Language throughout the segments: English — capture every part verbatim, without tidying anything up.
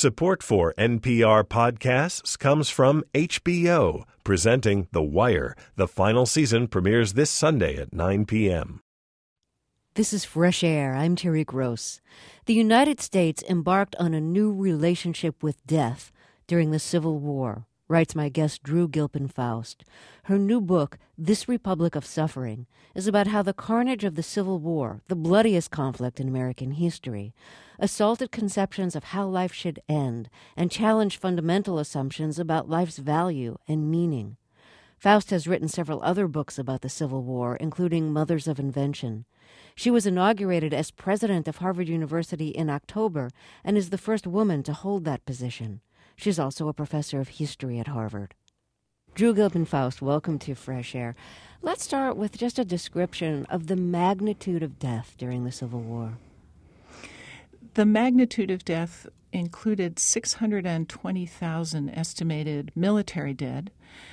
Support for N P R podcasts comes from H B O, presenting The Wire. The final season premieres this Sunday at nine p.m. This is Fresh Air. I'm Terry Gross. The United States embarked on a new relationship with death during the Civil War, writes my guest Drew Gilpin Faust. Her new book, This Republic of Suffering, is about how the carnage of the Civil War, the bloodiest conflict in American history, assaulted conceptions of how life should end and challenged fundamental assumptions about life's value and meaning. Faust has written several other books about the Civil War, including Mothers of Invention. She was inaugurated as president of Harvard University in October and is the first woman to hold that position. She's also a professor of history at Harvard. Drew Gilpin Faust, welcome to Fresh Air. Let's start with just a description of the magnitude of death during the Civil War. The magnitude of death included six hundred twenty thousand estimated military dead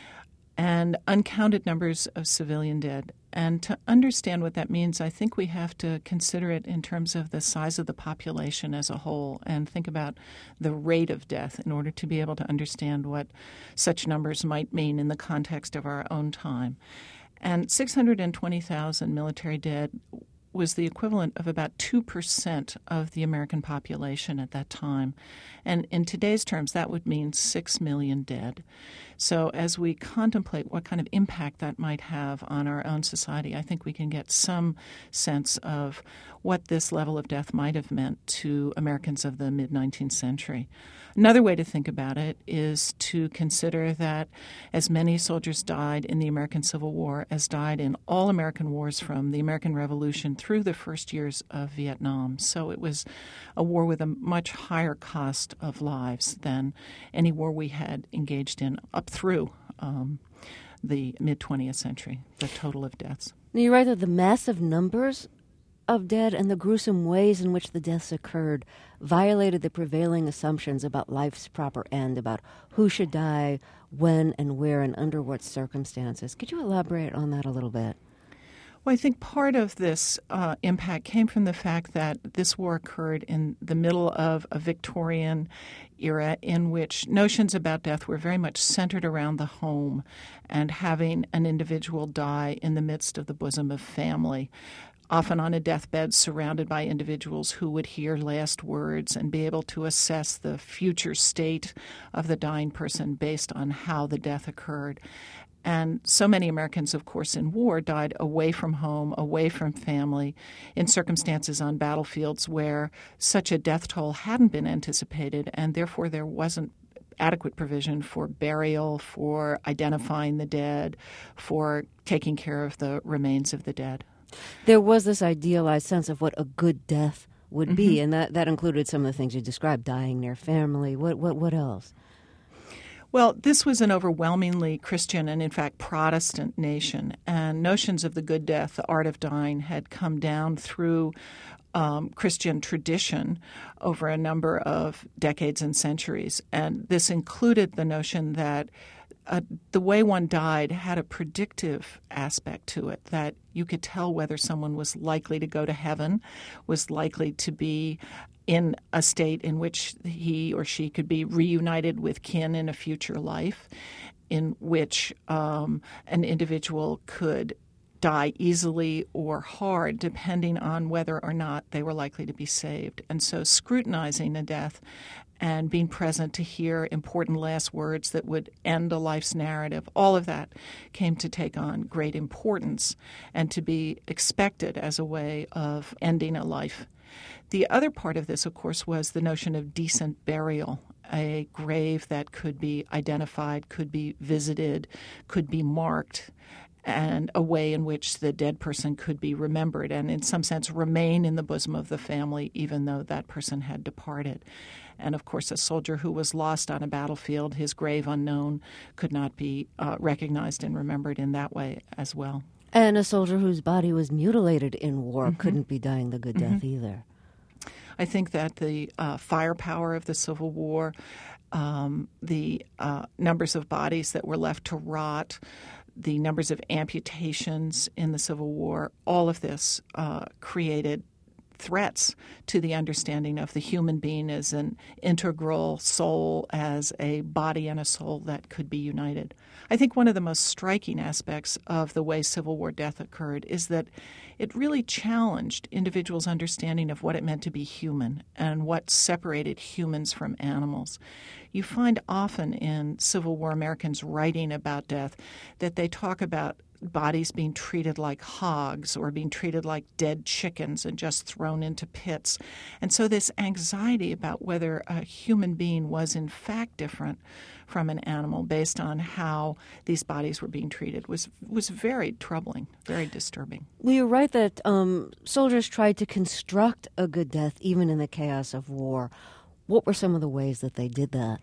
and uncounted numbers of civilian dead. And to understand what that means, I think we have to consider it in terms of the size of the population as a whole and think about the rate of death in order to be able to understand what such numbers might mean in the context of our own time. And six hundred twenty thousand military dead was the equivalent of about two percent of the American population at that time. And in today's terms, that would mean six million dead. So as we contemplate what kind of impact that might have on our own society, I think we can get some sense of what this level of death might have meant to Americans of the mid-nineteenth century. Another way to think about it is to consider that as many soldiers died in the American Civil War as died in all American wars from the American Revolution through the first years of Vietnam. So it was a war with a much higher cost of lives than any war we had engaged in up through um, the mid-twentieth century, the total of deaths. Now, you write that the massive numbers of dead and the gruesome ways in which the deaths occurred violated the prevailing assumptions about life's proper end, about who should die, when and where, and under what circumstances. Could you elaborate on that a little bit? Well, I think part of this uh, impact came from the fact that this war occurred in the middle of a Victorian era in which notions about death were very much centered around the home and having an individual die in the midst of the bosom of family, often on a deathbed surrounded by individuals who would hear last words and be able to assess the future state of the dying person based on how the death occurred. And so many Americans, of course, in war died away from home, away from family, in circumstances on battlefields where such a death toll hadn't been anticipated, and therefore there wasn't adequate provision for burial, for identifying the dead, for taking care of the remains of the dead. There was this idealized sense of what a good death would Mm-hmm. be, and that, that included some of the things you described, dying near family. What what what else? Well, this was an overwhelmingly Christian and, in fact, Protestant nation, and notions of the good death, the art of dying, had come down through um, Christian tradition over a number of decades and centuries. And this included the notion that Uh, the way one died had a predictive aspect to it, that you could tell whether someone was likely to go to heaven, was likely to be in a state in which he or she could be reunited with kin in a future life, in which um, an individual could die easily or hard, depending on whether or not they were likely to be saved. And so scrutinizing a death and being present to hear important last words that would end a life's narrative, all of that came to take on great importance and to be expected as a way of ending a life. The other part of this, of course, was the notion of decent burial, a grave that could be identified, could be visited, could be marked, and a way in which the dead person could be remembered and in some sense remain in the bosom of the family even though that person had departed. And of course, a soldier who was lost on a battlefield, his grave unknown, could not be uh, recognized and remembered in that way as well. And a soldier whose body was mutilated in war Mm-hmm. couldn't be dying the good death Mm-hmm. either. I think that the uh, firepower of the Civil War, um, the uh, numbers of bodies that were left to rot, the numbers of amputations in the Civil War, all of this uh, created threats to the understanding of the human being as an integral soul, as a body and a soul that could be united. I think one of the most striking aspects of the way Civil War death occurred is that it really challenged individuals' understanding of what it meant to be human and what separated humans from animals. You find often in Civil War Americans writing about death that they talk about bodies being treated like hogs or being treated like dead chickens and just thrown into pits. And so this anxiety about whether a human being was in fact different from an animal based on how these bodies were being treated was was very troubling, very disturbing. Well, you're right that um, soldiers tried to construct a good death even in the chaos of war. What were some of the ways that they did that?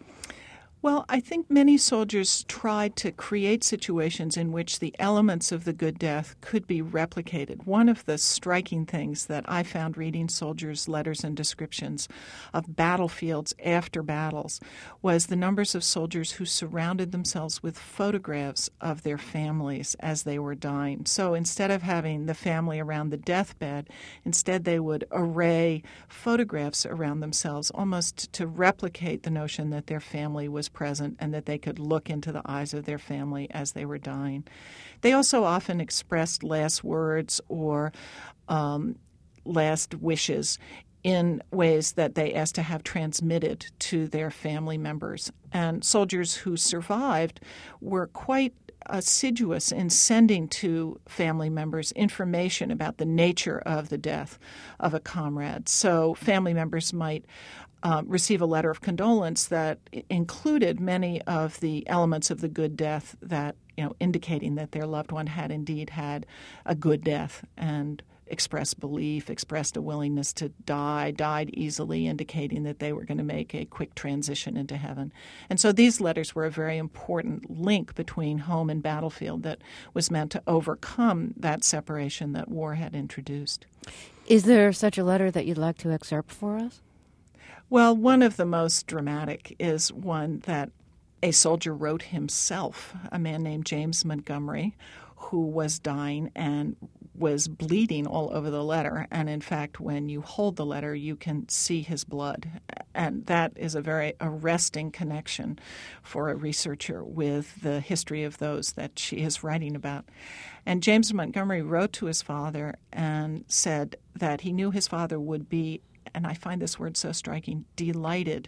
Well, I think many soldiers tried to create situations in which the elements of the good death could be replicated. One of the striking things that I found reading soldiers' letters and descriptions of battlefields after battles was the numbers of soldiers who surrounded themselves with photographs of their families as they were dying. So instead of having the family around the deathbed, instead they would array photographs around themselves almost to replicate the notion that their family was present and that they could look into the eyes of their family as they were dying. They also often expressed last words or um, last wishes in ways that they asked to have transmitted to their family members. And soldiers who survived were quite assiduous in sending to family members information about the nature of the death of a comrade. So family members might Uh, receive a letter of condolence that included many of the elements of the good death that, you know, indicating that their loved one had indeed had a good death and expressed belief, expressed a willingness to die, died easily, indicating that they were going to make a quick transition into heaven. And so these letters were a very important link between home and battlefield that was meant to overcome that separation that war had introduced. Is there such a letter that you'd like to excerpt for us? Well, one of the most dramatic is one that a soldier wrote himself, a man named James Montgomery, who was dying and was bleeding all over the letter. And in fact, when you hold the letter, you can see his blood. And that is a very arresting connection for a researcher with the history of those that she is writing about. And James Montgomery wrote to his father and said that he knew his father would be, and I find this word so striking, delighted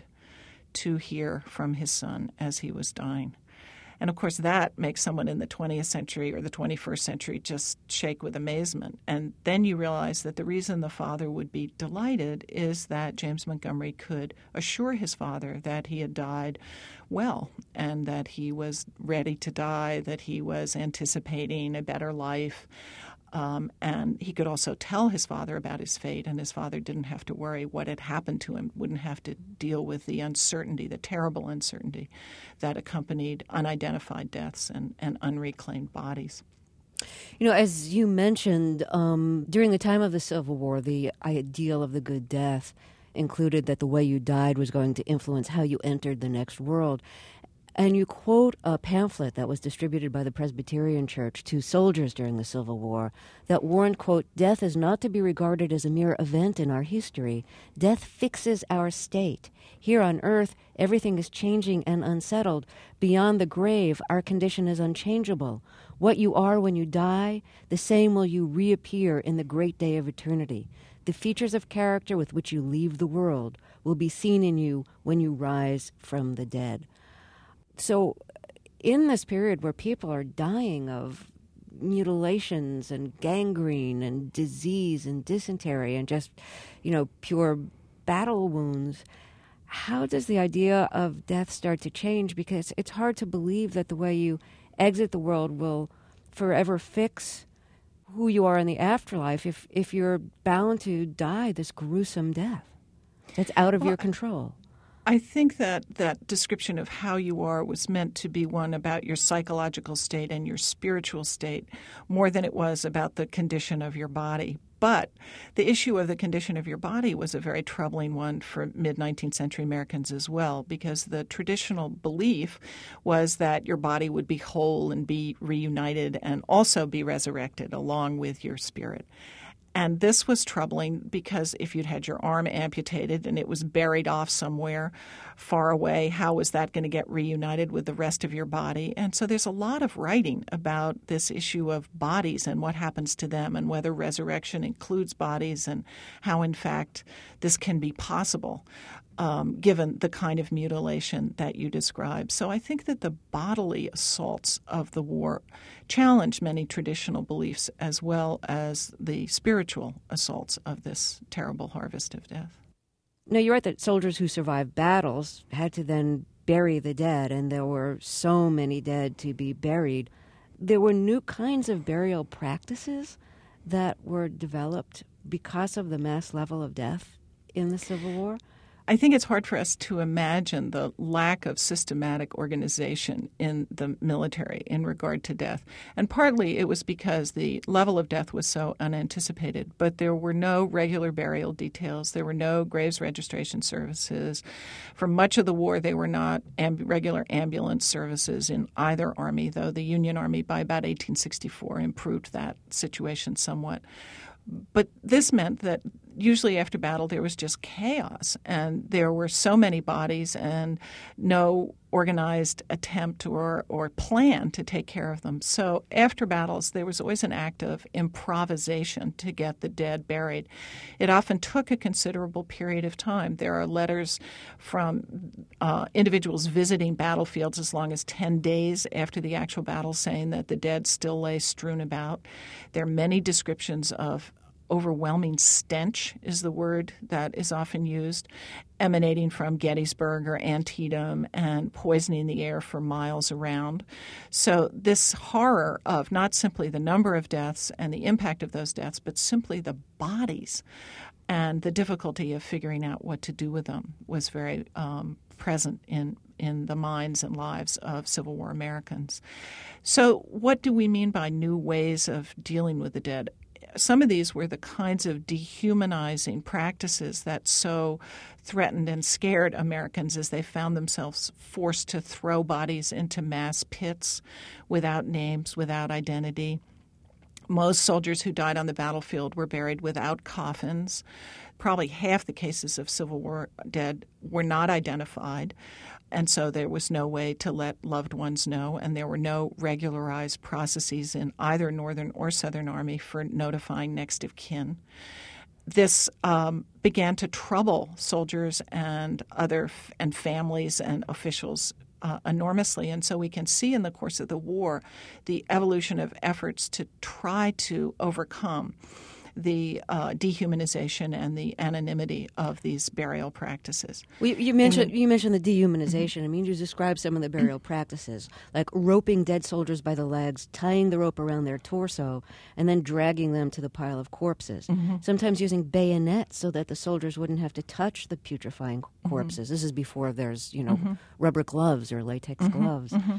to hear from his son as he was dying. And of course, that makes someone in the twentieth century or the twenty-first century just shake with amazement. And then you realize that the reason the father would be delighted is that James Montgomery could assure his father that he had died well and that he was ready to die, that he was anticipating a better life. Um, and he could also tell his father about his fate, and his father didn't have to worry what had happened to him, wouldn't have to deal with the uncertainty, the terrible uncertainty that accompanied unidentified deaths and, and unreclaimed bodies. You know, as you mentioned, um, during the time of the Civil War, the ideal of the good death included that the way you died was going to influence how you entered the next world. And you quote a pamphlet that was distributed by the Presbyterian Church to soldiers during the Civil War that warned, quote, "Death is not to be regarded as a mere event in our history. Death fixes our state. Here on earth, everything is changing and unsettled. Beyond the grave, our condition is unchangeable. What you are when you die, the same will you reappear in the great day of eternity. The features of character with which you leave the world will be seen in you when you rise from the dead." So in this period where people are dying of mutilations and gangrene and disease and dysentery and just, you know, pure battle wounds, how does the idea of death start to change? Because it's hard to believe that the way you exit the world will forever fix who you are in the afterlife if, if you're bound to die this gruesome death that's out of well, your control. I think that that description of how you are was meant to be one about your psychological state and your spiritual state more than it was about the condition of your body. But the issue of the condition of your body was a very troubling one for mid-nineteenth century Americans as well, because the traditional belief was that your body would be whole and be reunited and also be resurrected along with your spirit. And this was troubling because if you'd had your arm amputated and it was buried off somewhere far away, how was that going to get reunited with the rest of your body? And so there's a lot of writing about this issue of bodies and what happens to them and whether resurrection includes bodies and how, in fact, this can be possible. Um, given the kind of mutilation that you describe. So I think that the bodily assaults of the war challenge many traditional beliefs as well as the spiritual assaults of this terrible harvest of death. Now, you're right that soldiers who survived battles had to then bury the dead, and there were so many dead to be buried. There were new kinds of burial practices that were developed because of the mass level of death in the Civil War. I think it's hard for us to imagine the lack of systematic organization in the military in regard to death. And partly it was because the level of death was so unanticipated. But there were no regular burial details. There were no graves registration services. For much of the war, there were not amb- regular ambulance services in either army, though the Union Army by about eighteen sixty-four improved that situation somewhat. But this meant that usually after battle there was just chaos, and there were so many bodies and no organized attempt or, or plan to take care of them. So after battles there was always an act of improvisation to get the dead buried. It often took a considerable period of time. There are letters from uh, individuals visiting battlefields as long as ten days after the actual battle saying that the dead still lay strewn about. There are many descriptions of overwhelming stench is the word that is often used, emanating from Gettysburg or Antietam and poisoning the air for miles around. So this horror of not simply the number of deaths and the impact of those deaths, but simply the bodies and the difficulty of figuring out what to do with them was very um, present in in the minds and lives of Civil War Americans. So what do we mean by new ways of dealing with the dead? Some of these were the kinds of dehumanizing practices that so threatened and scared Americans as they found themselves forced to throw bodies into mass pits without names, without identity. Most soldiers who died on the battlefield were buried without coffins. Probably half the cases of Civil War dead were not identified. And so there was no way to let loved ones know, and there were no regularized processes in either Northern or Southern Army for notifying next of kin. This um, began to trouble soldiers and other f- and families and officials uh, enormously. And so we can see in the course of the war the evolution of efforts to try to overcome the uh, dehumanization and the anonymity of these burial practices. Well, you, you mentioned then, you mentioned the dehumanization. Mm-hmm. I mean, you described some of the burial practices, like roping dead soldiers by the legs, tying the rope around their torso, and then dragging them to the pile of corpses. Mm-hmm. Sometimes using bayonets so that the soldiers wouldn't have to touch the putrefying corpses. Mm-hmm. This is before there's, you know, mm-hmm. rubber gloves or latex mm-hmm. gloves. Mm-hmm.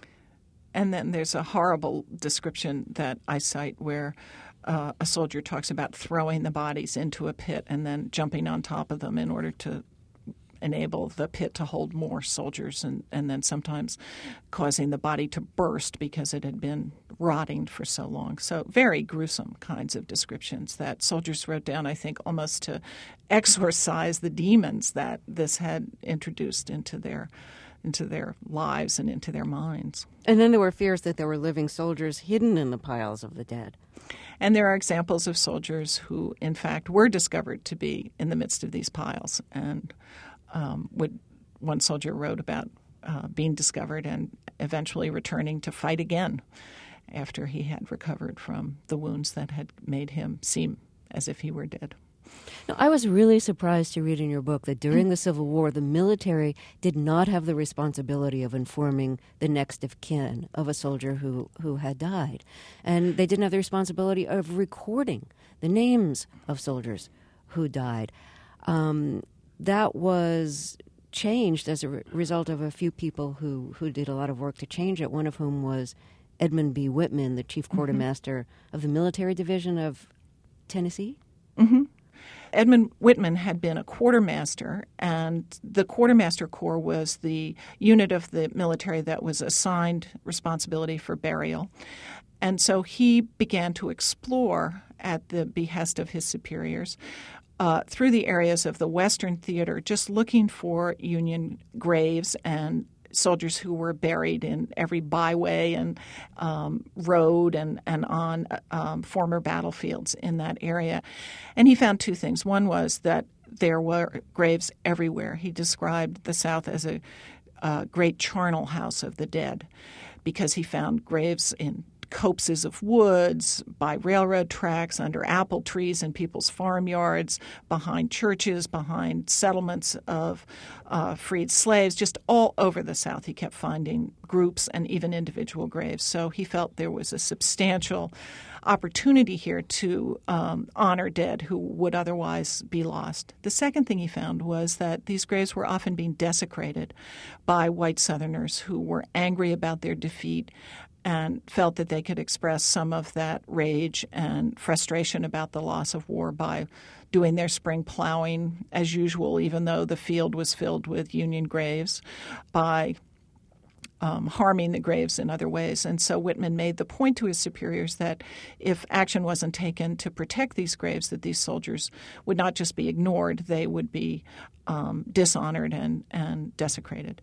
And then there's a horrible description that I cite where Uh, a soldier talks about throwing the bodies into a pit and then jumping on top of them in order to enable the pit to hold more soldiers, and, and then sometimes causing the body to burst because it had been rotting for so long. So very gruesome kinds of descriptions that soldiers wrote down, I think, almost to exorcise the demons that this had introduced into their into their lives and into their minds. And then there were fears that there were living soldiers hidden in the piles of the dead. And there are examples of soldiers who, in fact, were discovered to be in the midst of these piles. And um, would, one soldier wrote about uh, being discovered and eventually returning to fight again after he had recovered from the wounds that had made him seem as if he were dead. Now, I was really surprised to read in your book that during the Civil War, the military did not have the responsibility of informing the next of kin of a soldier who, who had died. And they didn't have the responsibility of recording the names of soldiers who died. Um, that was changed as a re- result of a few people who, who did a lot of work to change it, one of whom was Edmund B. Whitman, the chief quartermaster mm-hmm. of the military division of Tennessee. Mm-hmm. Edmund Whitman had been a quartermaster, and the quartermaster corps was the unit of the military that was assigned responsibility for burial. And so he began to explore, at the behest of his superiors, uh, through the areas of the Western Theater, just looking for Union graves and soldiers who were buried in every byway and um, road and, and on um, former battlefields in that area. And he found two things. One was that there were graves everywhere. He described the South as a, a great charnel house of the dead because he found graves in copses of woods, by railroad tracks, under apple trees in people's farmyards, behind churches, behind settlements of uh, freed slaves, just all over the South. He kept finding groups and even individual graves. So he felt there was a substantial opportunity here to um, honor dead who would otherwise be lost. The second thing he found was that these graves were often being desecrated by white Southerners who were angry about their defeat and felt that they could express some of that rage and frustration about the loss of war by doing their spring plowing as usual, even though the field was filled with Union graves, by um, harming the graves in other ways. And so Whitman made the point to his superiors that if action wasn't taken to protect these graves, that these soldiers would not just be ignored, they would be um, dishonored and, and desecrated.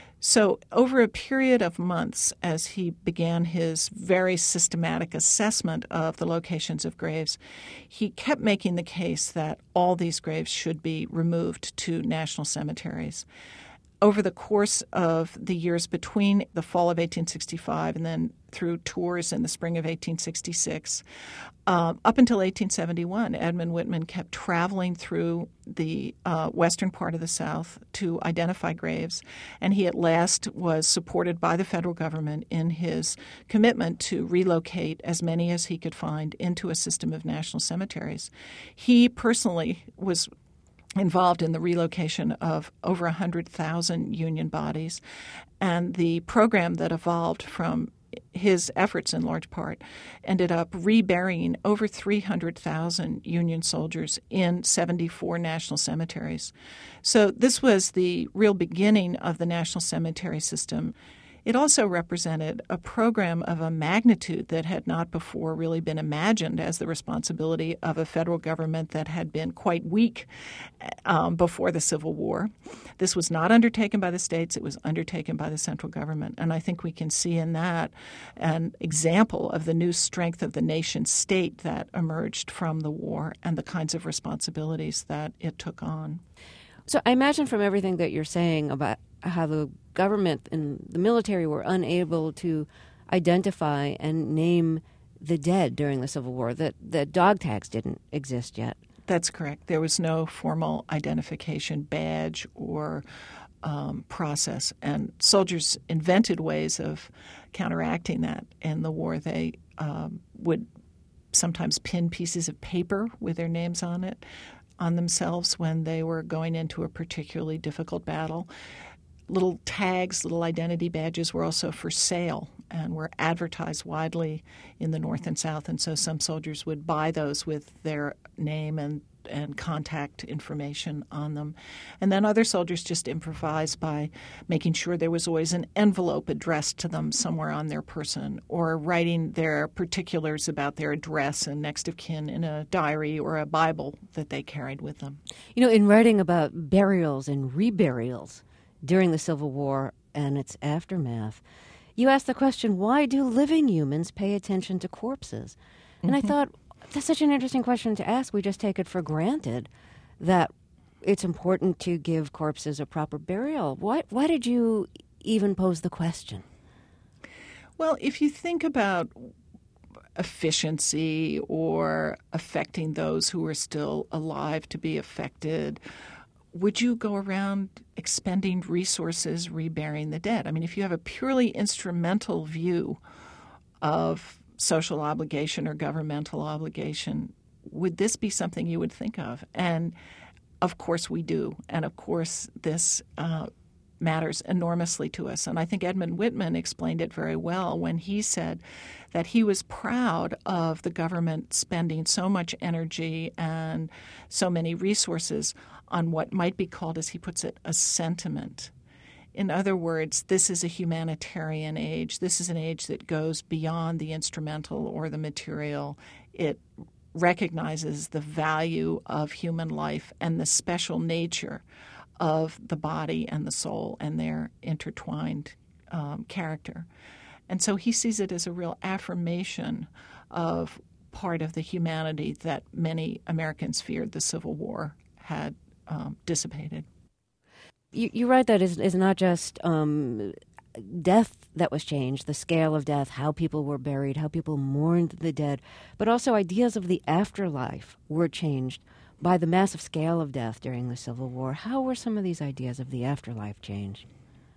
So over a period of months, as he began his very systematic assessment of the locations of graves, he kept making the case that all these graves should be removed to national cemeteries. Over the course of the years between the fall of eighteen sixty-five and then through tours in the spring of eighteen sixty-six, uh, up until eighteen seventy-one, Edmund Whitman kept traveling through the uh, western part of the South to identify graves, and he at last was supported by the federal government in his commitment to relocate as many as he could find into a system of national cemeteries. He personally was involved in the relocation of over one hundred thousand Union bodies. And the program that evolved from his efforts in large part ended up reburying over three hundred thousand Union soldiers in seventy-four national cemeteries. So this was the real beginning of the national cemetery system. It also represented a program of a magnitude that had not before really been imagined as the responsibility of a federal government that had been quite weak um, before the Civil War. This was not undertaken by the states. It was undertaken by the central government. And I think we can see in that an example of the new strength of the nation state that emerged from the war and the kinds of responsibilities that it took on. So I imagine from everything that you're saying about how the government and the military were unable to identify and name the dead during the Civil War, that, that dog tags didn't exist yet. That's correct. There was no formal identification badge or um, process, and soldiers invented ways of counteracting that in the war. They um, would sometimes pin pieces of paper with their names on it on themselves when they were going into a particularly difficult battle. Little tags, little identity badges were also for sale and were advertised widely in the North and South. And so some soldiers would buy those with their name and, and contact information on them. And then other soldiers just improvised by making sure there was always an envelope addressed to them somewhere on their person, or writing their particulars about their address and next of kin in a diary or a Bible that they carried with them. You know, in writing about burials and reburials during the Civil War and its aftermath, you asked the question, why do living humans pay attention to corpses? And mm-hmm. I thought, that's such an interesting question to ask. We just take it for granted that it's important to give corpses a proper burial. Why, why did you even pose the question? Well, if you think about efficiency or affecting those who are still alive to be affected, would you go around expending resources reburying the dead? I mean, if you have a purely instrumental view of social obligation or governmental obligation, would this be something you would think of? And of course we do. And of course this uh, matters enormously to us. And I think Edmund Whitman explained it very well when he said that he was proud of the government spending so much energy and so many resources on what might be called, as he puts it, a sentiment. In other words, this is a humanitarian age. This is an age that goes beyond the instrumental or the material. It recognizes the value of human life and the special nature of the body and the soul and their intertwined um, character. And so he sees it as a real affirmation of part of the humanity that many Americans feared the Civil War had um, dissipated. You, you write that it's, it's not just um, death that was changed, the scale of death, how people were buried, how people mourned the dead, but also ideas of the afterlife were changed by the massive scale of death during the Civil War. How were some of these ideas of the afterlife changed?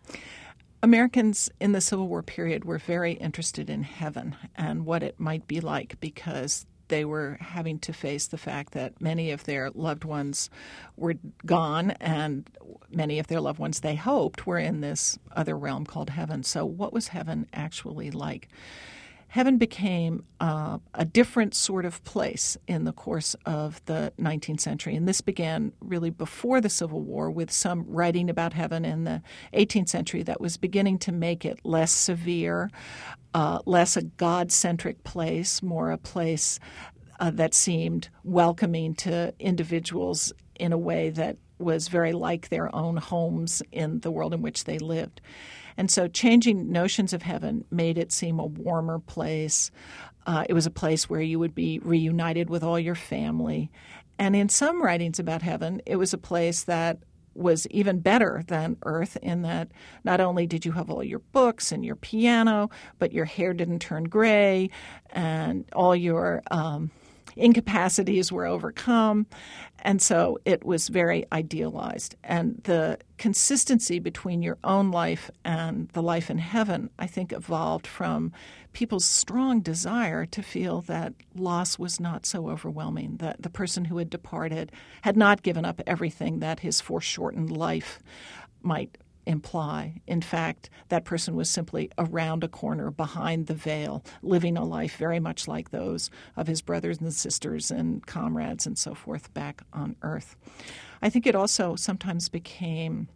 Americans in the Civil War period were very interested in heaven and what it might be like, because they were having to face the fact that many of their loved ones were gone, and many of their loved ones, they hoped, were in this other realm called heaven. So what was heaven actually like? Heaven became uh, a different sort of place in the course of the nineteenth century. And this began really before the Civil War, with some writing about heaven in the eighteenth century that was beginning to make it less severe, uh, less a God-centric place, more a place uh, that seemed welcoming to individuals in a way that was very like their own homes in the world in which they lived. And so changing notions of heaven made it seem a warmer place. Uh, it was a place where you would be reunited with all your family. And in some writings about heaven, it was a place that was even better than earth, in that not only did you have all your books and your piano, but your hair didn't turn gray and all your um, incapacities were overcome. And so it was very idealized. And the consistency between your own life and the life in heaven, I think, evolved from people's strong desire to feel that loss was not so overwhelming, that the person who had departed had not given up everything that his foreshortened life might imply. In fact, that person was simply around a corner, behind the veil, living a life very much like those of his brothers and sisters and comrades and so forth back on Earth. I think it also sometimes became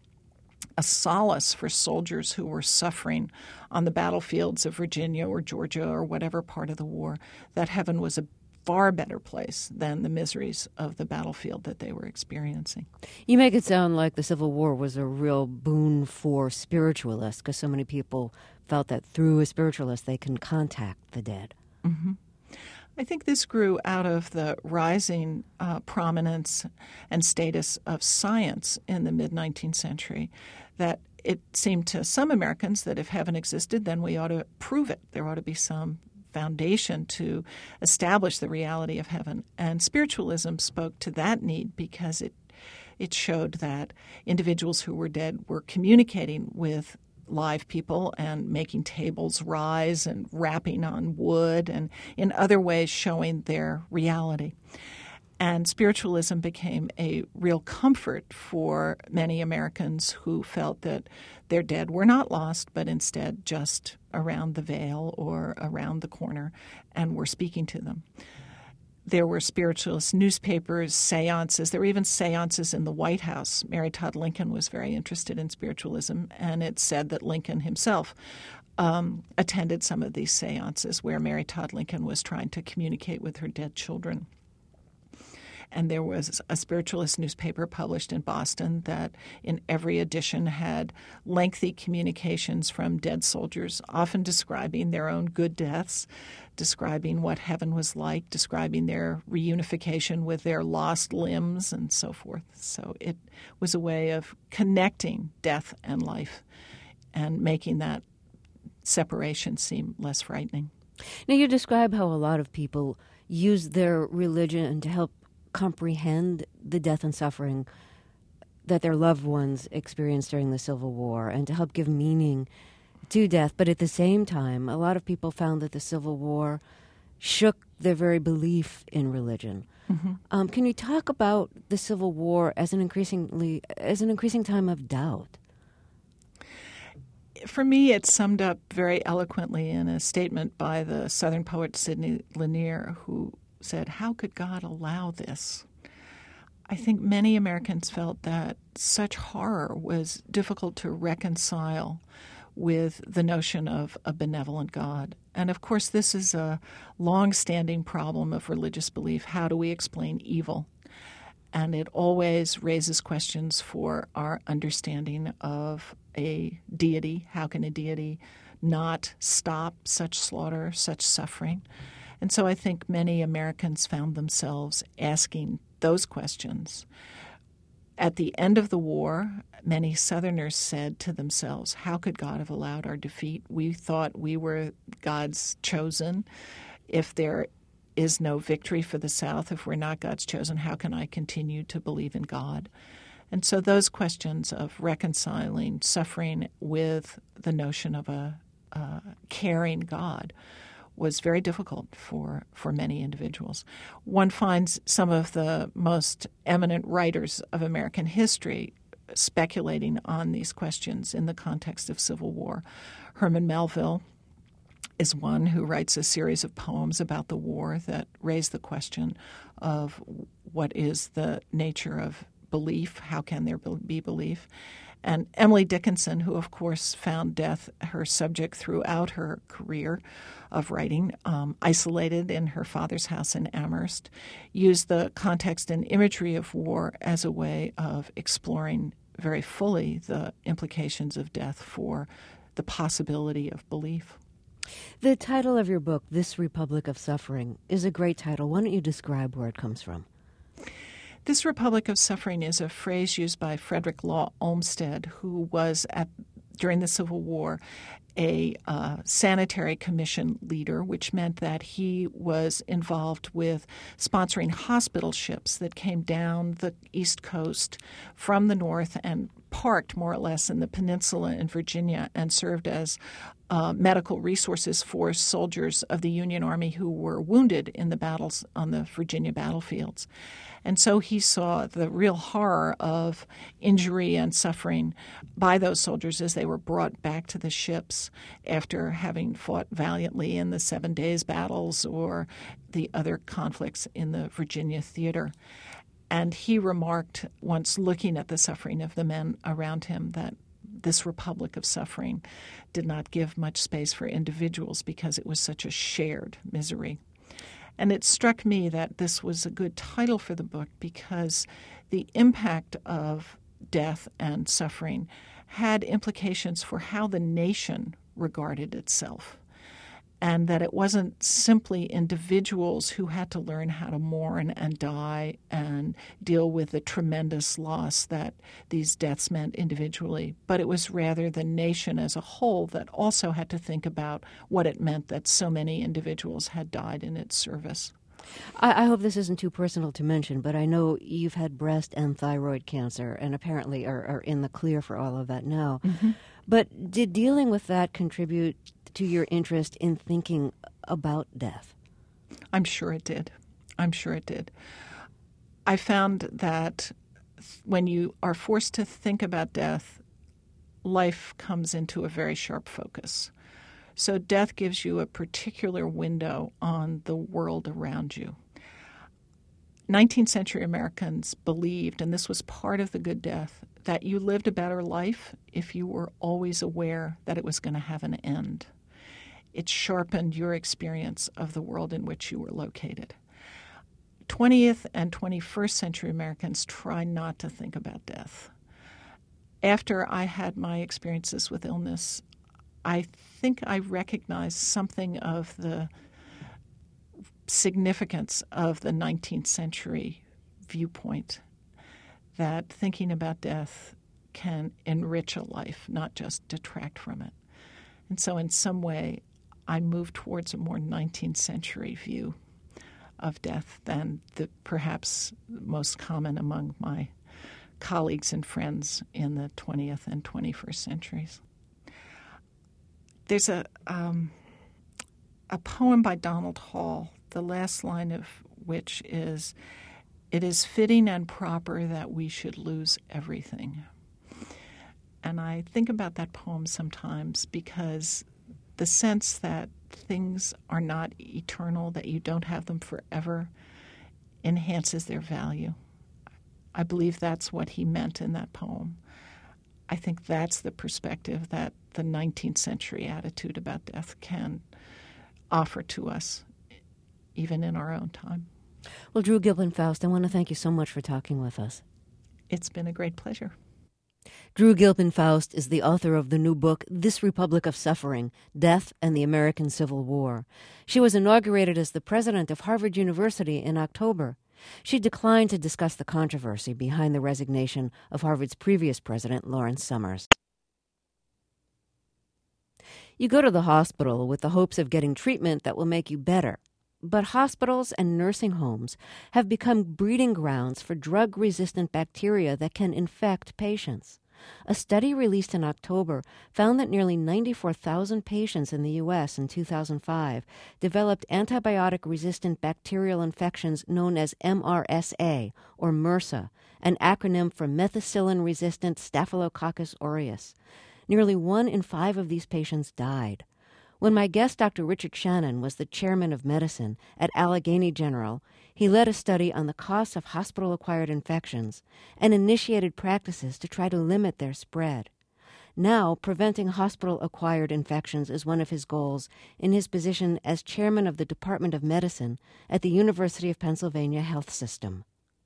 a solace for soldiers who were suffering on the battlefields of Virginia or Georgia or whatever part of the war, that heaven was a far better place than the miseries of the battlefield that they were experiencing. You make it sound like the Civil War was a real boon for spiritualists, because so many people felt that through a spiritualist they can contact the dead. Mm-hmm. I think this grew out of the rising uh, prominence and status of science in the mid-nineteenth century, that it seemed to some Americans that if heaven existed, then we ought to prove it. There ought to be some foundation to establish the reality of heaven. And spiritualism spoke to that need, because it it showed that individuals who were dead were communicating with live people and making tables rise and rapping on wood and in other ways showing their reality. And spiritualism became a real comfort for many Americans who felt that their dead were not lost, but instead just around the veil or around the corner, and were speaking to them. There were spiritualist newspapers, seances. There were even seances in the White House. Mary Todd Lincoln was very interested in spiritualism, and it's said that Lincoln himself um, attended some of these seances where Mary Todd Lincoln was trying to communicate with her dead children. And there was a spiritualist newspaper published in Boston that in every edition had lengthy communications from dead soldiers, often describing their own good deaths, describing what heaven was like, describing their reunification with their lost limbs and so forth. So it was a way of connecting death and life and making that separation seem less frightening. Now, you describe how a lot of people use their religion to help comprehend the death and suffering that their loved ones experienced during the Civil War, and to help give meaning to death. But at the same time, a lot of people found that the Civil War shook their very belief in religion. Mm-hmm. Um, can you talk about the Civil War as an increasingly as an increasing time of doubt? For me, it's summed up very eloquently in a statement by the Southern poet Sidney Lanier, who said, "How could God allow this?" I think many Americans felt that such horror was difficult to reconcile with the notion of a benevolent God. And of course, this is a long-standing problem of religious belief. How do we explain evil? And it always raises questions for our understanding of a deity. How can a deity not stop such slaughter, such suffering? And so I think many Americans found themselves asking those questions. At the end of the war, many Southerners said to themselves, how could God have allowed our defeat? We thought we were God's chosen. If there is no victory for the South, if we're not God's chosen, how can I continue to believe in God? And so those questions of reconciling suffering with the notion of a, a caring God was very difficult for, for many individuals. One finds some of the most eminent writers of American history speculating on these questions in the context of Civil War. Herman Melville is one who writes a series of poems about the war that raise the question of what is the nature of belief, how can there be belief? And Emily Dickinson, who of course found death her subject throughout her career of writing, um, isolated in her father's house in Amherst, used the context and imagery of war as a way of exploring very fully the implications of death for the possibility of belief. The title of your book, This Republic of Suffering, is a great title. Why don't you describe where it comes from? This Republic of Suffering is a phrase used by Frederick Law Olmsted, who was, at during the Civil War, a uh, sanitary commission leader, which meant that he was involved with sponsoring hospital ships that came down the East Coast from the north and parked more or less in the peninsula in Virginia and served as uh, medical resources for soldiers of the Union Army who were wounded in the battles on the Virginia battlefields. And so he saw the real horror of injury and suffering by those soldiers as they were brought back to the ships after having fought valiantly in the Seven Days battles or the other conflicts in the Virginia theater. And he remarked, once looking at the suffering of the men around him, that this republic of suffering did not give much space for individuals because it was such a shared misery. And it struck me that this was a good title for the book because the impact of death and suffering had implications for how the nation regarded itself, and that it wasn't simply individuals who had to learn how to mourn and die and deal with the tremendous loss that these deaths meant individually, but it was rather the nation as a whole that also had to think about what it meant that so many individuals had died in its service. I, I hope this isn't too personal to mention, but I know you've had breast and thyroid cancer and apparently are, are in the clear for all of that now. Mm-hmm. But did dealing with that contribute to your interest in thinking about death? I'm sure it did. I'm sure it did. I found that when you are forced to think about death, life comes into a very sharp focus. So death gives you a particular window on the world around you. nineteenth century Americans believed, and this was part of the good death, that you lived a better life if you were always aware that it was going to have an end. It sharpened your experience of the world in which you were located. twentieth and twenty-first century Americans try not to think about death. After I had my experiences with illness, I think I recognized something of the significance of the nineteenth century viewpoint, that thinking about death can enrich a life, not just detract from it. And so in some way, I moved towards a more nineteenth century view of death than the perhaps most common among my colleagues and friends in the twentieth and twenty-first centuries. There's a um, a poem by Donald Hall, the last line of which is, "It is fitting and proper that we should lose everything." And I think about that poem sometimes because the sense that things are not eternal, that you don't have them forever, enhances their value. I believe that's what he meant in that poem. I think that's the perspective that the nineteenth century attitude about death can offer to us, even in our own time. Well, Drew Gilpin Faust, I want to thank you so much for talking with us. It's been a great pleasure. Drew Gilpin Faust is the author of the new book, This Republic of Suffering, Death and the American Civil War. She was inaugurated as the president of Harvard University in October. She declined to discuss the controversy behind the resignation of Harvard's previous president, Lawrence Summers. You go to the hospital with the hopes of getting treatment that will make you better. But hospitals and nursing homes have become breeding grounds for drug-resistant bacteria that can infect patients. A study released in October found that nearly ninety-four thousand patients in the U S in two thousand five developed antibiotic-resistant bacterial infections known as M R S A, or MRSA, an acronym for methicillin-resistant Staphylococcus aureus. Nearly one in five of these patients died. When my guest, Doctor Richard Shannon, was the chairman of medicine at Allegheny General, he led a study on the costs of hospital-acquired infections and initiated practices to try to limit their spread. Now, preventing hospital-acquired infections is one of his goals in his position as chairman of the Department of Medicine at the University of Pennsylvania Health System.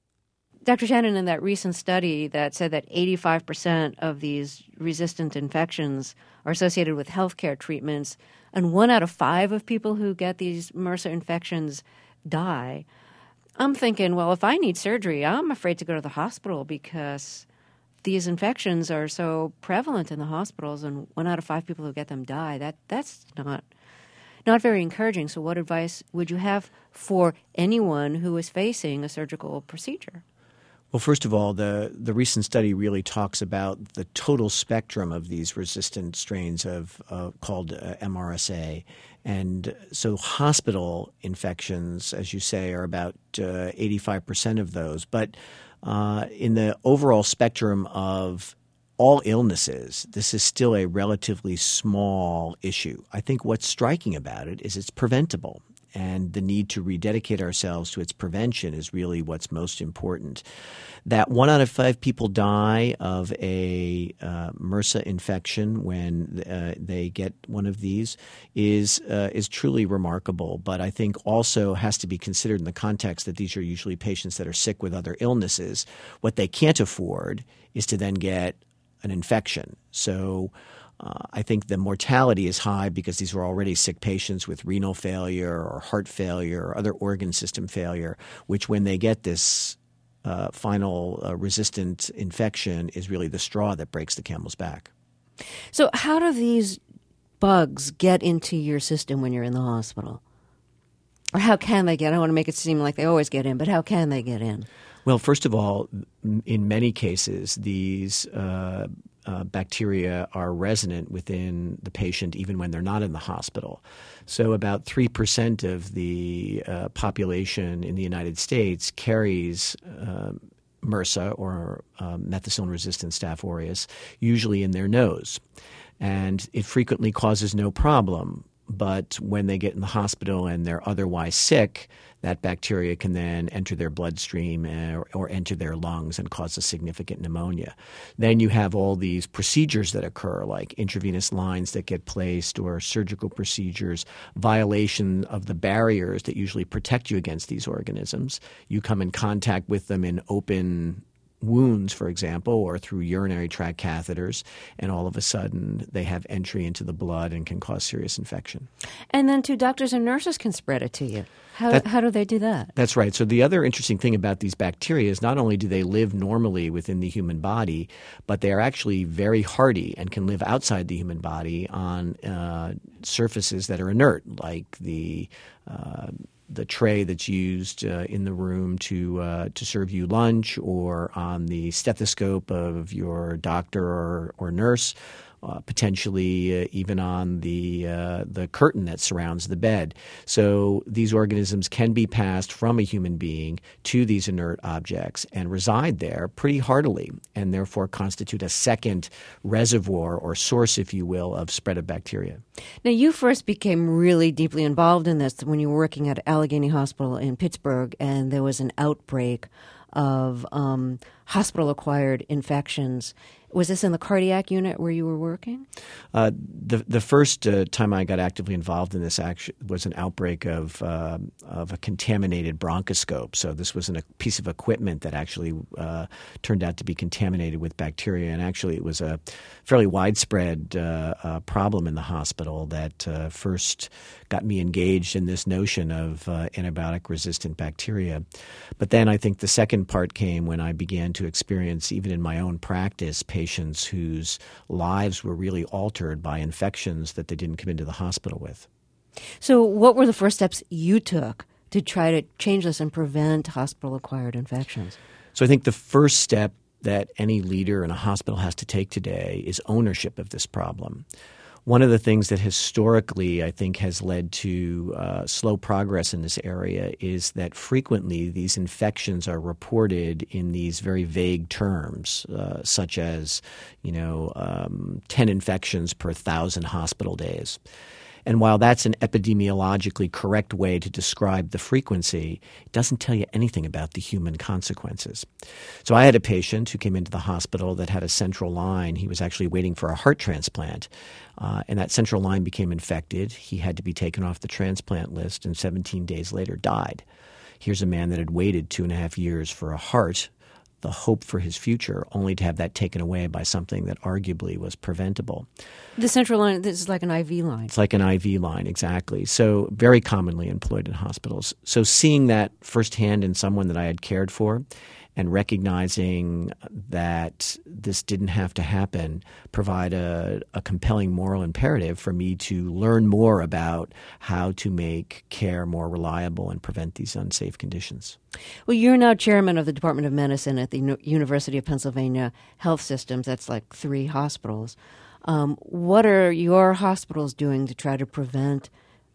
Doctor Shannon, in that recent study that said that eighty-five percent of these resistant infections are associated with healthcare treatments, and one out of five of people who get these MRSA infections die, I'm thinking, well, if I need surgery, I'm afraid to go to the hospital because these infections are so prevalent in the hospitals, and one out of five people who get them die. That that's not not very encouraging. So what advice would you have for anyone who is facing a surgical procedure? Well, first of all, the, the recent study really talks about the total spectrum of these resistant strains of uh, called uh, M R S A. And so hospital infections, as you say, are about uh, eighty-five percent of those. But uh, in the overall spectrum of all illnesses, this is still a relatively small issue. I think what's striking about it is it's preventable. And the need to rededicate ourselves to its prevention is really what's most important. That one out of five people die of a uh, MRSA infection when uh, they get one of these is uh, is truly remarkable. But I think also has to be considered in the context that these are usually patients that are sick with other illnesses. What they can't afford is to then get an infection. So Uh, I think the mortality is high because these were already sick patients with renal failure or heart failure or other organ system failure, which when they get this uh, final uh, resistant infection is really the straw that breaks the camel's back. So how do these bugs get into your system when you're in the hospital? Or how can they get in? I don't want to make it seem like they always get in, but how can they get in? Well, first of all, in many cases, these uh, uh, bacteria are resident within the patient even when they're not in the hospital. So about three percent of the uh, population in the United States carries uh, MRSA or uh, methicillin-resistant Staph aureus, usually in their nose. And it frequently causes no problem. But when they get in the hospital and they're otherwise sick, that bacteria can then enter their bloodstream or, or enter their lungs and cause a significant pneumonia. Then you have all these procedures that occur, like intravenous lines that get placed or surgical procedures, violation of the barriers that usually protect you against these organisms. You come in contact with them in open wounds, for example, or through urinary tract catheters, and all of a sudden they have entry into the blood and can cause serious infection. And then, too, doctors and nurses can spread it to you. How, that, how do they do that? That's right. So the other interesting thing about these bacteria is not only do they live normally within the human body, but they are actually very hardy and can live outside the human body on uh, surfaces that are inert, like the uh, the tray that's used uh, in the room to uh, to serve you lunch, or on the stethoscope of your doctor or, or nurse, uh, potentially uh, even on the uh, the curtain that surrounds the bed. So these organisms can be passed from a human being to these inert objects and reside there pretty heartily, and therefore constitute a second reservoir or source, if you will, of spread of bacteria. Now, you first became really deeply involved in this when you were working at Allegheny Hospital in Pittsburgh, and there was an outbreak of um, hospital-acquired infections. Was this in the cardiac unit where you were working? Uh, the the first uh, time I got actively involved in this action was an outbreak of uh, of a contaminated bronchoscope. So this was an, a piece of equipment that actually uh, turned out to be contaminated with bacteria, and actually it was a fairly widespread uh, uh, problem in the hospital that uh, first got me engaged in this notion of uh, antibiotic-resistant bacteria. But then I think the second part came when I began to experience, even in my own practice, patients whose lives were really altered by infections that they didn't come into the hospital with. So what were the first steps you took to try to change this and prevent hospital-acquired infections? So I think the first step that any leader in a hospital has to take today is ownership of this problem. One of the things that historically I think has led to uh, slow progress in this area is that frequently these infections are reported in these very vague terms, uh, such as, you know, um, ten infections per thousand hospital days. And while that's an epidemiologically correct way to describe the frequency, it doesn't tell you anything about the human consequences. So I had a patient who came into the hospital that had a central line. He was actually waiting for a heart transplant, uh, and that central line became infected. He had to be taken off the transplant list, and seventeen days later died. Here's a man that had waited two and a half years for a heart, the hope for his future, only to have that taken away by something that arguably was preventable. The central line, this is like an I V line. It's like an I V line, exactly. So very commonly employed in hospitals. So seeing that firsthand in someone that I had cared for and recognizing that this didn't have to happen provide a, a compelling moral imperative for me to learn more about how to make care more reliable and prevent these unsafe conditions. Well, you're now chairman of the Department of Medicine at the U- University of Pennsylvania Health Systems. That's like three hospitals. Um, what are your hospitals doing to try to prevent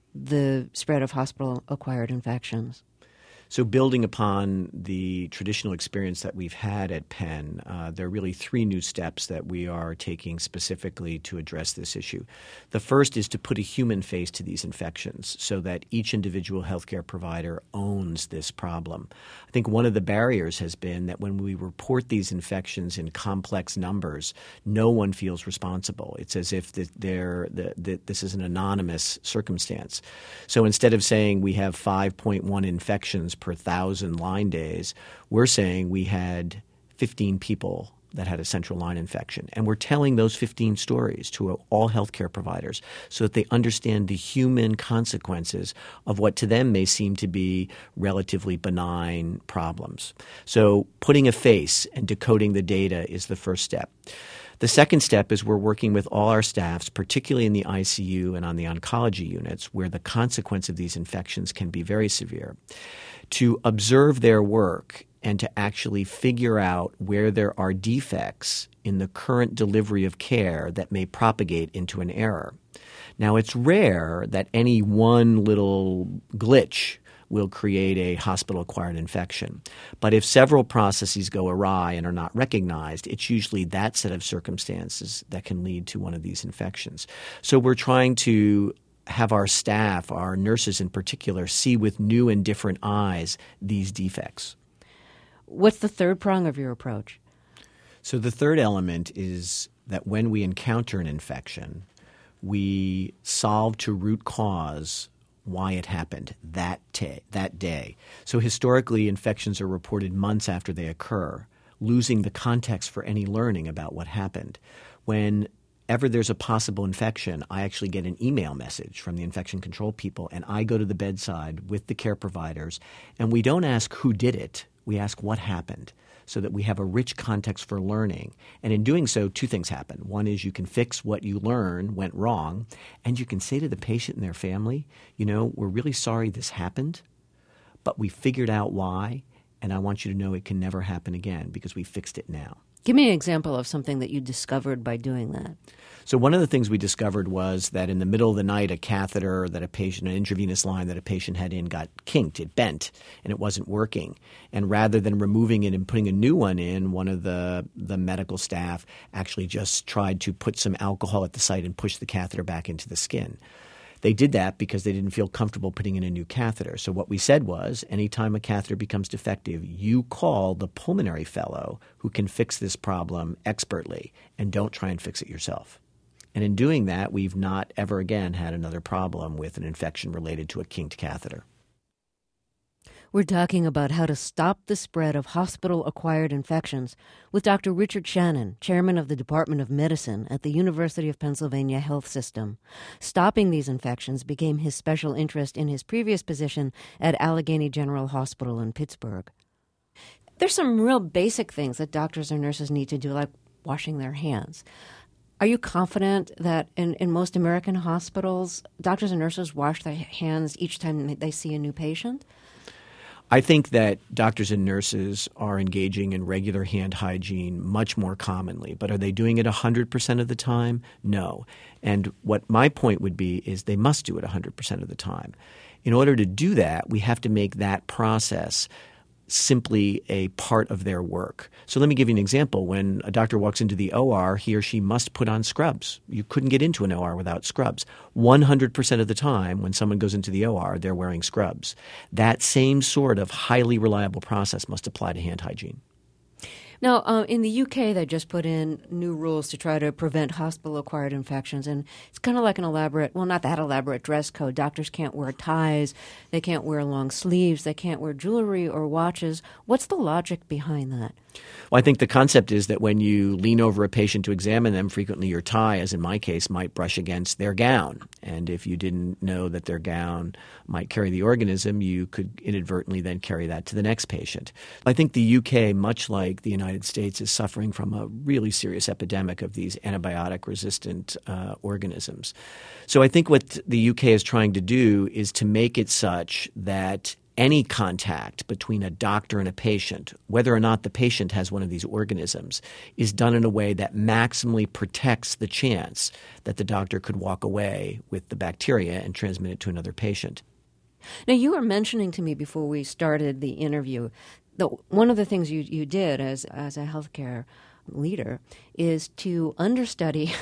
the spread of hospital-acquired infections? So building upon the traditional experience that we've had at Penn, uh, there are really three new steps that we are taking specifically to address this issue. The first is to put a human face to these infections so that each individual healthcare provider owns this problem. I think one of the barriers has been that when we report these infections in complex numbers, no one feels responsible. It's as if that they're, the, the, this is an anonymous circumstance. So instead of saying we have five point one infections per thousand line days, we're saying we had fifteen people that had a central line infection. And we're telling those fifteen stories to all healthcare providers so that they understand the human consequences of what to them may seem to be relatively benign problems. So putting a face and decoding the data is the first step. The second step is we're working with all our staffs, particularly in the I C U and on the oncology units, where the consequence of these infections can be very severe, to observe their work and to actually figure out where there are defects in the current delivery of care that may propagate into an error. Now, it's rare that any one little glitch will create a hospital-acquired infection. But if several processes go awry and are not recognized, it's usually that set of circumstances that can lead to one of these infections. So we're trying to have our staff, our nurses in particular, see with new and different eyes these defects. What's the third prong of your approach? So the third element is that when we encounter an infection, we solve to root cause why it happened that, t- that day. So historically, infections are reported months after they occur, losing the context for any learning about what happened. Whenever there's a possible infection, I actually get an email message from the infection control people, and I go to the bedside with the care providers, and we don't ask who did it. We ask what happened, so that we have a rich context for learning. And in doing so, two things happen. One is you can fix what you learn went wrong, and you can say to the patient and their family, you know, we're really sorry this happened, but we figured out why, and I want you to know it can never happen again because we fixed it now. Give me an example of something that you discovered by doing that. So one of the things we discovered was that in the middle of the night, a catheter that a patient, an intravenous line that a patient had in got kinked, it bent, and it wasn't working. And rather than removing it and putting a new one in, one of the, the medical staff actually just tried to put some alcohol at the site and push the catheter back into the skin. They did that because they didn't feel comfortable putting in a new catheter. So what we said was, anytime a catheter becomes defective, you call the pulmonary fellow who can fix this problem expertly, and don't try and fix it yourself. And in doing that, we've not ever again had another problem with an infection related to a kinked catheter. We're talking about how to stop the spread of hospital-acquired infections with Doctor Richard Shannon, chairman of the Department of Medicine at the University of Pennsylvania Health System. Stopping these infections became his special interest in his previous position at Allegheny General Hospital in Pittsburgh. There's some real basic things that doctors or nurses need to do, like washing their hands. Are you confident that in, in most American hospitals, doctors and nurses wash their hands each time they see a new patient? I think that doctors and nurses are engaging in regular hand hygiene much more commonly. But are they doing it one hundred percent of the time? No. And what my point would be is they must do it one hundred percent of the time. In order to do that, we have to make that process simply a part of their work. So let me give you an example. When a doctor walks into the O R, he or she must put on scrubs. You couldn't get into an O R without scrubs. one hundred percent of the time when someone goes into the O R, they're wearing scrubs. That same sort of highly reliable process must apply to hand hygiene. Now, uh, in the U K, they just put in new rules to try to prevent hospital-acquired infections, and it's kind of like an elaborate, well, not that elaborate dress code. Doctors can't wear ties, they can't wear long sleeves, they can't wear jewelry or watches. What's the logic behind that? Well, I think the concept is that when you lean over a patient to examine them, frequently your tie, as in my case, might brush against their gown. And if you didn't know that their gown might carry the organism, you could inadvertently then carry that to the next patient. I think the U K, much like the United States, is suffering from a really serious epidemic of these antibiotic-resistant uh, organisms. So I think what the U K is trying to do is to make it such that any contact between a doctor and a patient, whether or not the patient has one of these organisms, is done in a way that maximally protects the chance that the doctor could walk away with the bacteria and transmit it to another patient. Now, you were mentioning to me before we started the interview that one of the things you, you did as, as a healthcare leader is to understudy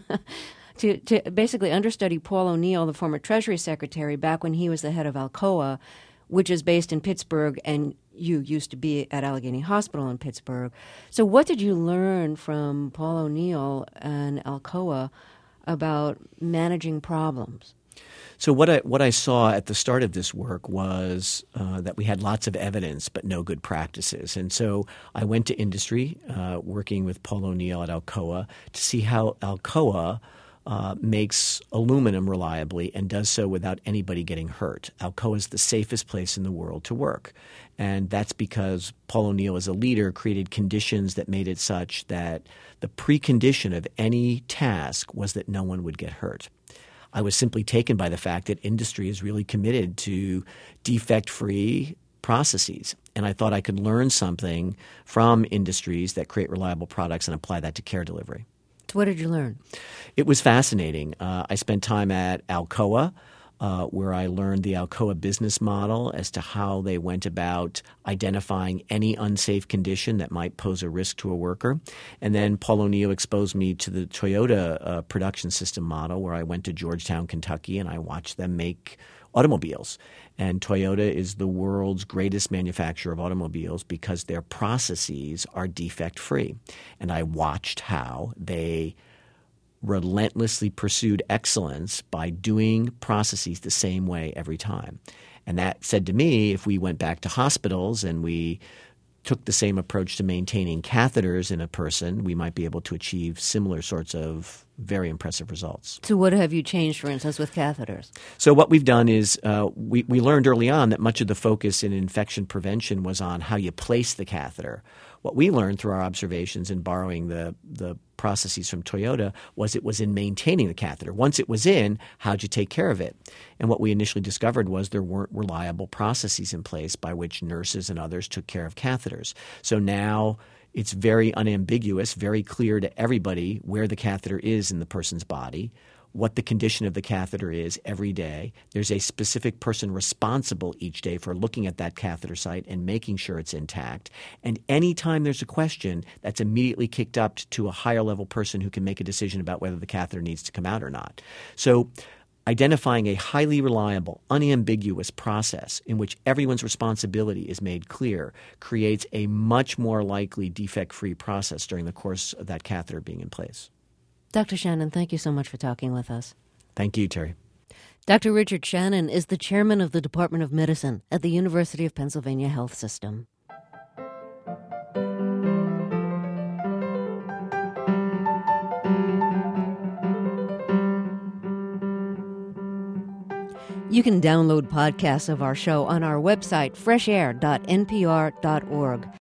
to, to basically understudy Paul O'Neill, the former Treasury Secretary, back when he was the head of Alcoa, which is based in Pittsburgh, and you used to be at Allegheny Hospital in Pittsburgh. So what did you learn from Paul O'Neill and Alcoa about managing problems? So what I what I saw at the start of this work was uh, that we had lots of evidence but no good practices. And so I went to industry, uh, working with Paul O'Neill at Alcoa, to see how Alcoa Uh, makes aluminum reliably and does so without anybody getting hurt. Alcoa is the safest place in the world to work. And that's because Paul O'Neill, as a leader, created conditions that made it such that the precondition of any task was that no one would get hurt. I was simply taken by the fact that industry is really committed to defect-free processes. And I thought I could learn something from industries that create reliable products and apply that to care delivery. So what did you learn? It was fascinating. Uh, I spent time at Alcoa, uh, where I learned the Alcoa business model as to how they went about identifying any unsafe condition that might pose a risk to a worker. And then Paul O'Neill exposed me to the Toyota uh, production system model, where I went to Georgetown, Kentucky, and I watched them make automobiles. And Toyota is the world's greatest manufacturer of automobiles because their processes are defect-free. And I watched how they relentlessly pursued excellence by doing processes the same way every time. And that said to me, if we went back to hospitals and we took the same approach to maintaining catheters in a person, we might be able to achieve similar sorts of very impressive results. So what have you changed, for instance, with catheters? So what we've done is uh, we, we learned early on that much of the focus in infection prevention was on how you place the catheter. What we learned through our observations in borrowing the, the processes from Toyota was it was in maintaining the catheter. Once it was in, how'd you take care of it? And what we initially discovered was there weren't reliable processes in place by which nurses and others took care of catheters. So now It's very unambiguous, very clear to everybody where the catheter is in the person's body, what the condition of the catheter is every day. There's a specific person responsible each day for looking at that catheter site and making sure it's intact. And anytime there's a question, that's immediately kicked up to a higher level person who can make a decision about whether the catheter needs to come out or not. So identifying a highly reliable, unambiguous process in which everyone's responsibility is made clear creates a much more likely defect-free process during the course of that catheter being in place. Doctor Shannon, thank you so much for talking with us. Thank you, Terry. Doctor Richard Shannon is the chairman of the Department of Medicine at the University of Pennsylvania Health System. You can download podcasts of our show on our website, fresh air dot n p r dot org.